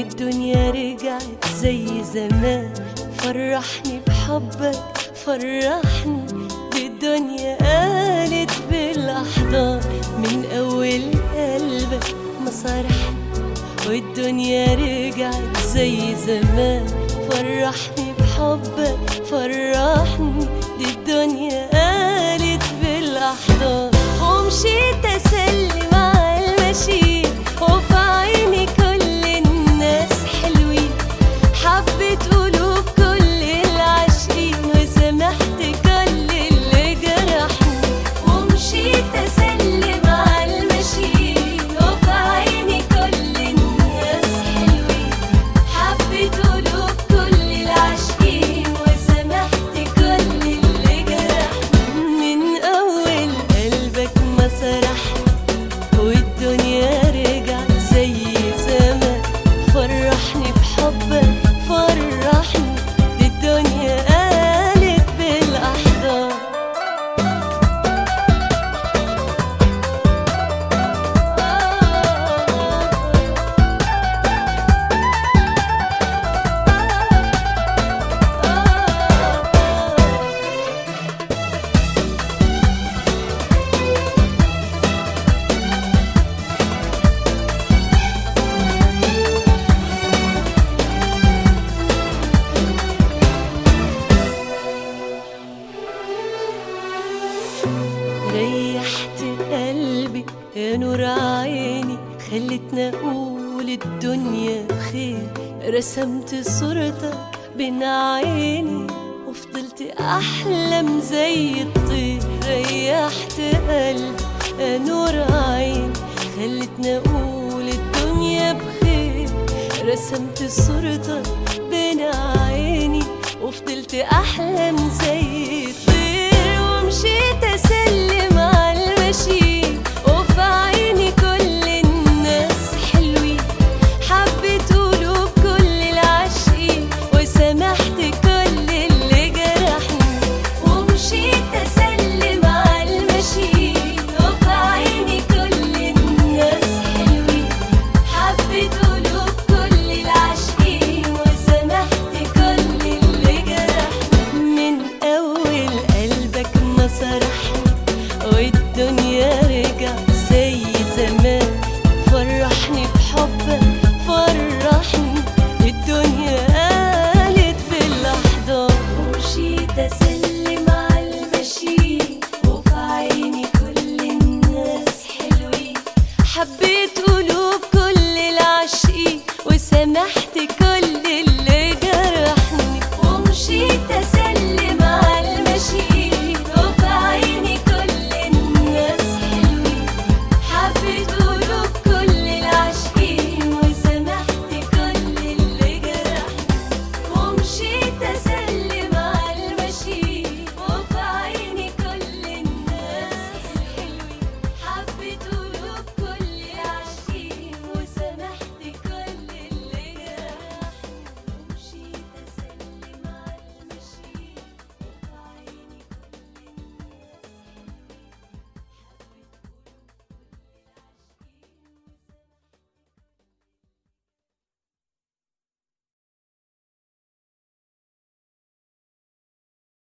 والدنيا رجعت زي زمان. فرحني بحبك فرحني، دي الدنيا قالت بالأحضان من أول قلبك ما صرحني. والدنيا رجعت زي زمان. فرحني بحبك فرحني، دي الدنيا قالت بالأحضان. ومشيت أسلم على المشي وفي عيني كل الناس حلوين. حبت قلوب كل العاشقين وسامحت كل اللي جرحني. ومشيت أسلم على المشي وفي عيني كل الناس حلوين. حبت قلوب كل العاشقين وسامحت كل اللي جرحني. من أول قلبك ما سرحني والدنيا رجعت زي زمان. فرحني بحبك فرحني، دي الدنيا قالت بالأحضان. ريحت قلبي يا نور عيني، خلتنا اقول الدنيا بخير. رسمت صورتك بين عيني وفضلت احلم زي الطير. ريحت قلبي يا نور عيني، خلتنا اقول الدنيا بخير. رسمت صورتك بين عيني وفضلت احلم زي